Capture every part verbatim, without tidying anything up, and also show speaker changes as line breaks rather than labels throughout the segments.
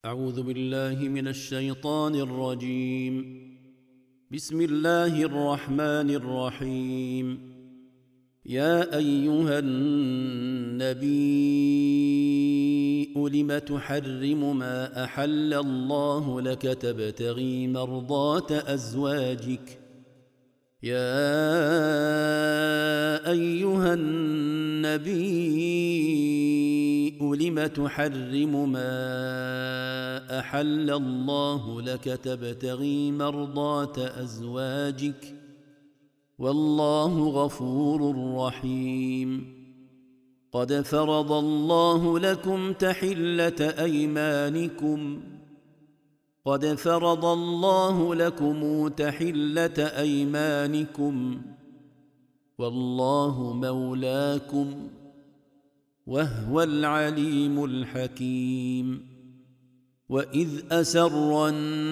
أعوذ بالله من الشيطان الرجيم. بسم الله الرحمن الرحيم. يا أيها النبي لم تحرم ما أحل الله لك تبتغي مرضات أزواجك يا أيها النبي لم تحرم ما أحل الله لك تبتغي مرضات أزواجك والله غفور رحيم. قد فرض الله لكم تحلة أيمانكم قد فرض الله لكم تحلة أيمانكم والله مولاكم وهو العليم الحكيم. وإذ أسر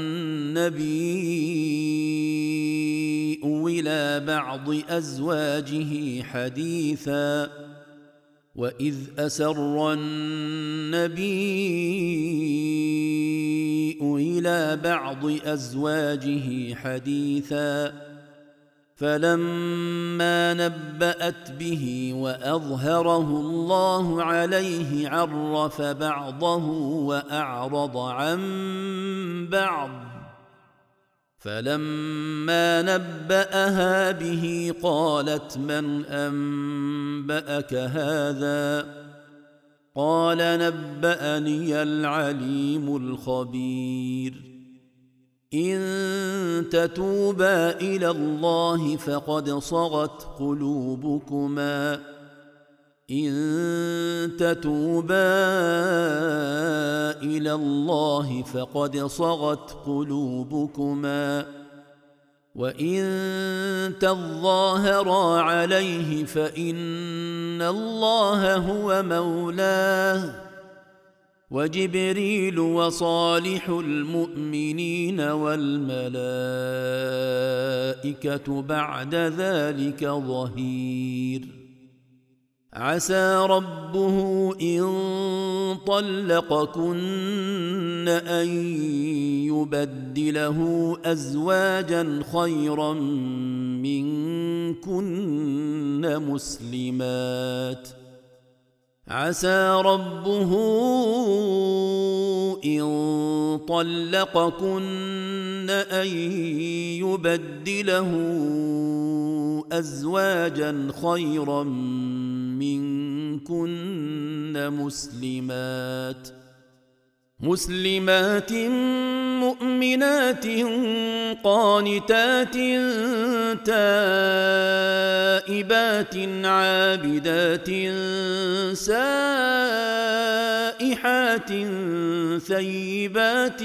النبي إلى بعض أزواجه حديثا وإذ أسر النبي إلى بعض أزواجه حديثا فلما نبأت به وأظهره الله عليه عرف بعضه وأعرض عن بعض فلما نبأها به قالت من أنبأك هذا قال نبأني العليم الخبير. إن تتوبا إلى الله فقد صغت قلوبكما إن تتوبا إلى الله فقد صغت قلوبكما وإن تظاهرا عليه فإن الله هو مولاه وجبريل وصالح المؤمنين والملائكة بعد ذلك ظهير. عسى ربه إن طلقكن أن يبدله أزواجا خيرا منكن مسلمات عسى ربه إن طلقكن أن يبدله أزواجا خيرا منكن مسلمات مسلمات مؤمنات قانتات تائبات عابدات سائحات ثيبات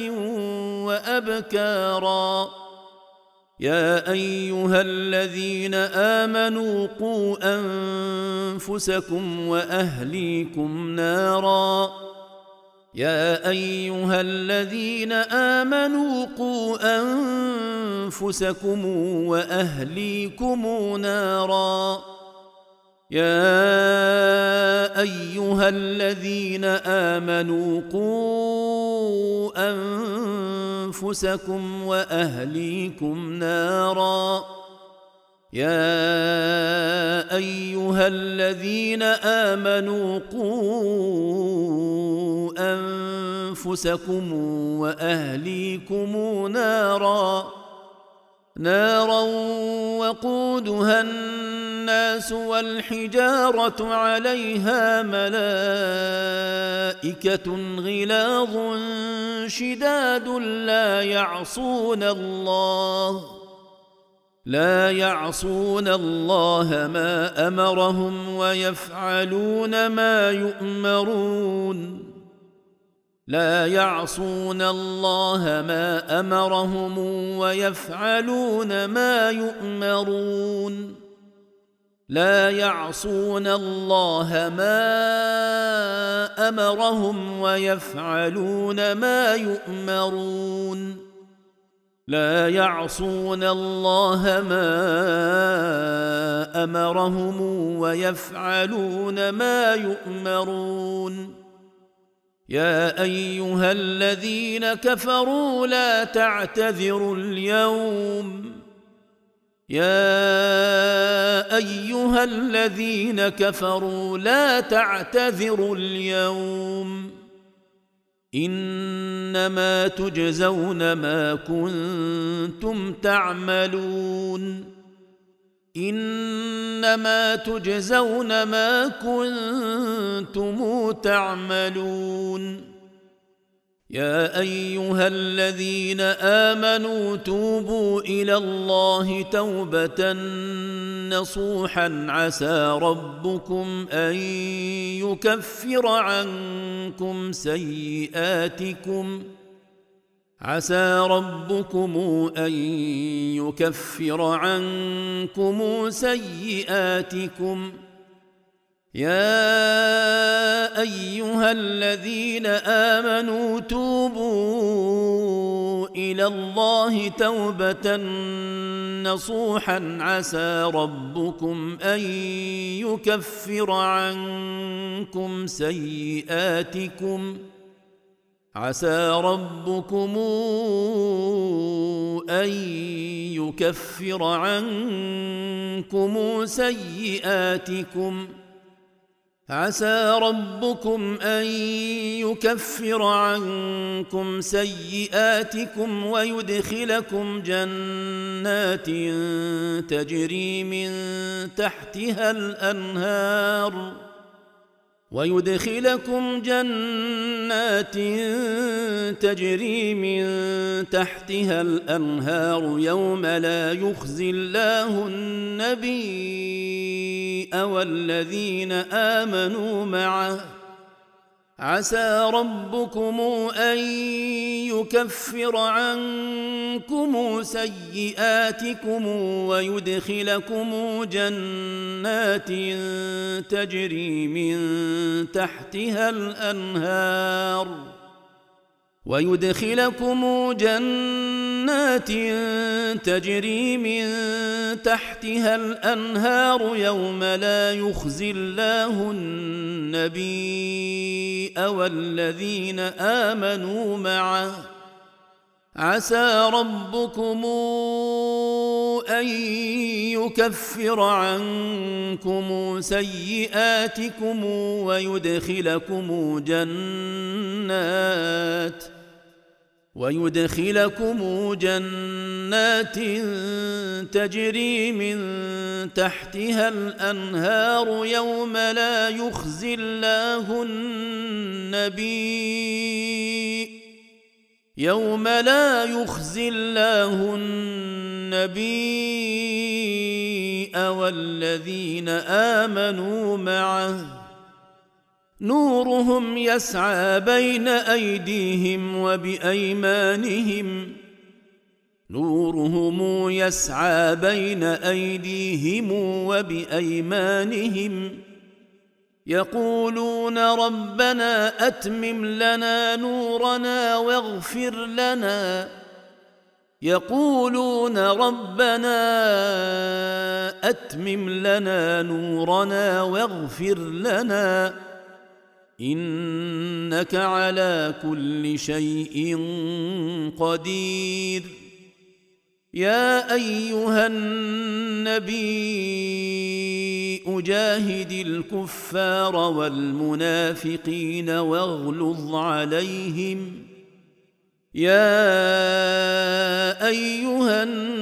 وأبكارا. يا أيها الذين آمنوا قوا أنفسكم وأهليكم نارا يا أيها الذين آمنوا قوا أنفسكم وأهليكم نارا يا أيها الذين آمنوا قوا أنفسكم وأهليكم نارا يا أيها الذين آمنوا قوا أنفسكم وأهليكم نارا نارا وقودها الناس والحجارة عليها ملائكة غلاظ شداد لا يعصون الله لا يعصون الله ما أمرهم ويفعلون ما يؤمرون لا يعصون الله ما أمرهم ويفعلون ما يؤمرون لا يعصون الله ما أمرهم ويفعلون ما يؤمرون لا يعصون الله ما أمرهم ويفعلون ما يؤمرون يا أيها الذين كفروا لا تعتذروا اليوم يا أيها الذين كفروا لا تعتذروا اليوم إنما تجزون ما كنتم تعملون إنما تجزون ما كنتم تعملون يا أيها الذين آمنوا توبوا إلى الله توبة نصوحا عسى ربكم أن يكفر عنكم سيئاتكم عسى ربكم أن يكفر عنكم سيئاتكم يا أيها الذين آمنوا توبوا إلى الله توبة نصوحا عسى ربكم أن يكفر عنكم سيئاتكم عسى ربكم أن يكفر عنكم سيئاتكم عسى ربكم أن يكفر عنكم سيئاتكم ويدخلكم جنات تجري من تحتها الأنهار ويدخلكم جنات تجري من تحتها الأنهار يوم لا يخزي الله النبي والذين آمنوا معه عسى ربكم أن يكفر عنكم سيئاتكم ويدخلكم جنات تجري من تحتها الأنهار ويدخلكم جنات تجري من تحتها الأنهار يوم لا يخزي الله النبي والذين آمنوا معه عسى ربكم أن يكفر عنكم سيئاتكم ويدخلكم جنات ويدخلكم جنات تجري من تحتها الأنهار يوم لا يخزي الله النبي يوم لا يخزي الله النبي والذين آمنوا معه نورهم يسعى بين أيديهم وبأيمانهم نورهم يسعى بين أيديهم وبأيمانهم يقولون ربنا أتمم لنا نورنا واغفر لنا يقولون ربنا أتمم لنا نورنا واغفر لنا إنك على كل شيء قدير يا أيها النبي أجاهد الكفار والمنافقين واغلظ عليهم يا أيها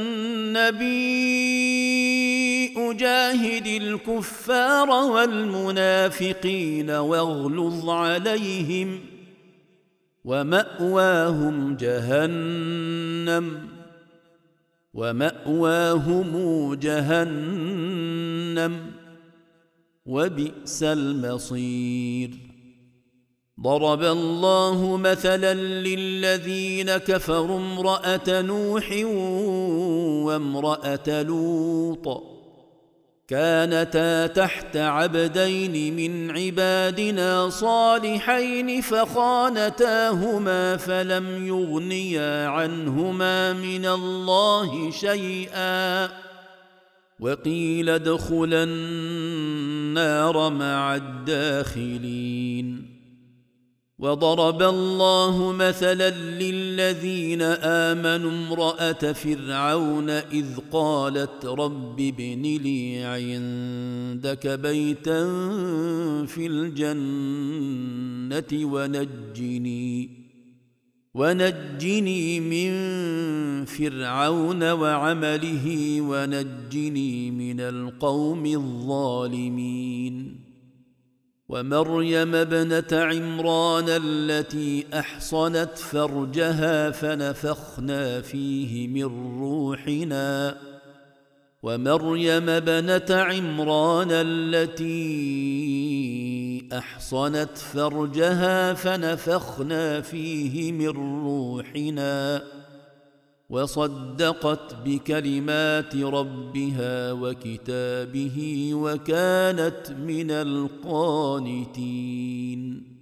النبي أجاهد الكفار والمنافقين واغلظ عليهم ومأواهم جهنم ومأواهم جهنم وبئس المصير ضرب الله مثلا للذين كفروا امرأة نوح وامرأة لوط كانتا تحت عبدين من عبادنا صالحين فخانتاهما فلم يغنيا عنهما من الله شيئا وقيل ادخلا النار مع الداخلين وضرب الله مثلا للذين آمنوا امرأة فرعون إذ قالت رب ابن لي عندك بيتا في الجنة ونجني ونجني من فرعون وعمله ونجني من القوم الظالمين ومريم ابنة عمران التي أحصنت فرجها فنفخنا فيه من روحنا ومريم ابنة عمران التي أحصنت فرجها فنفخنا فيه من روحنا وصدقت بكلمات ربها وكتابه وكانت من القانتين